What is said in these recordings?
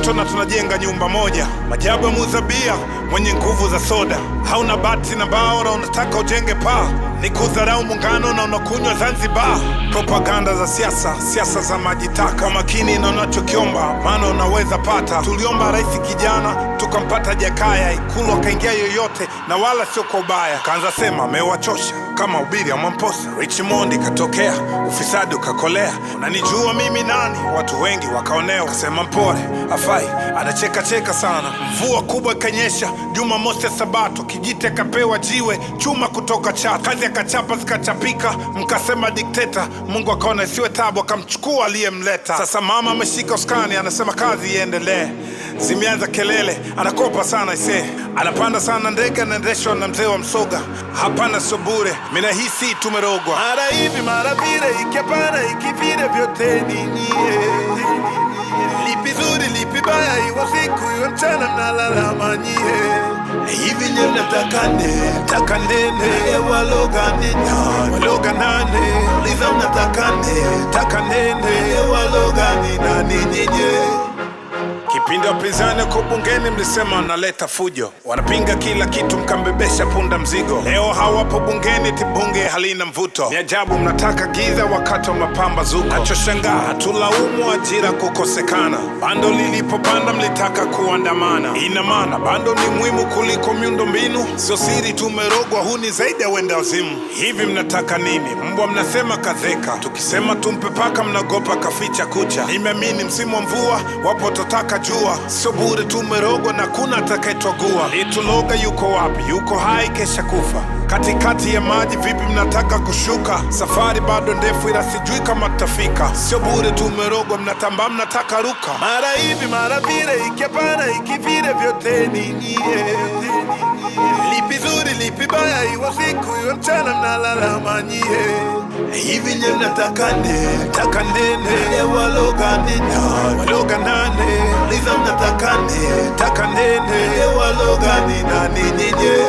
moto na tunajenga nyumba moja. Majabu ya muzabia mwenye nguvu za soda. Hauna bati na bao na unataka ujenge paa. Ni kudharau muungano na unakunywa Zanzibar. Propaganda za siasa, siasa za majitaka. Makini na unachokiomba, maana unaweza pata. Tuliomba rais kijana, tukampata Jakaya. Ikulu akaingia yoyote na wala sio kwa ubaya. Kaanza sema amewachosha kama ubiri ya Mwamposa. Richmond katokea, ufisadi ukakolea. Unanijua mimi nani? Watu wengi wakaonewa. Kasema mpole, afai, anacheka cheka sana. Mvua kubwa ikanyesha, Jumamosi ya Sabato. Kijite kapewa jiwe, chuma kutoka Chato. Kazi akachapa zikachapika, mkasema dikteta. Mungu akaona isiwe tabu, akamchukua aliyemleta. Sasa mama ameshika uskani, anasema kazi iendelee. Zimeanza kelele, anakopa sana ise. Anapanda sana ndege, anaendeshwa na mzee wa Msoga. Hapana sio bure, mina hisi tumerogwa. Mara hivi mara vile, ikiapana ikivile vyote ni nyie. Lipi zuri lipi baya, iwa siku iwe mchana mnalalama nyie. Hivi nye mnatakane, takanene. Waloga nane, liza mnatakane, takanene. Waloga ni nani nyinyi? Kipindi wapinzani kwa bungeni mlisema wanaleta fujo. Wanapinga kila kitu mkambebesha punda mzigo. Leo hawapo bungeni, tibunge halina mvuto. Ni ajabu mnataka giza wakati wa mapambazuko. Nachoshangaa hatulaumu ajira kukosekana. Bando lilipopanda mlitaka kuandamana. Ina maana bando ni muhimu kuliko miundo mbinu. Sio siri tumerogwa, huni zaidi ya wenda wazimu. Hivi mnataka nini? Mbwa mnasema kazeka. Tukisema tumpe paka mnagopa kaficha kucha. Nimeamini msimu wa mvua wapo totaka jua. Sio bure tumerogwa na kuna atakayetwagua. Lituloga yuko wapi? Yuko hai kesha kufa. Katikati ya maji vipi mnataka kushuka? Safari bado ndefu ila sijui kama tutafika. Sio bure tumerogwa, mnatamba mnataka ruka. Mara hivi mara vile, ikiapana ikivile vyote ni nyie. Lipi zuri lipi baya, iwa siku iwe mchana mnalalama nyie. Hivi nye mnatakane, takanene. Waloga nane, liza mnatakane, takanene. Waloga ni nani nyinyi?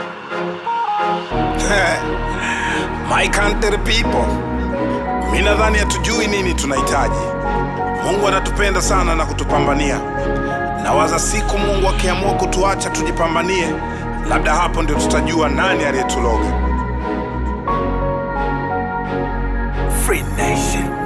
My country people, mimi nadhani hatujui nini tunahitaji. Mungu anatupenda sana na kutupambania. Nawaza siku Mungu akiamua kutuacha tujipambanie, labda hapo ndio tutajua nani aliyetuloga. Free Nation.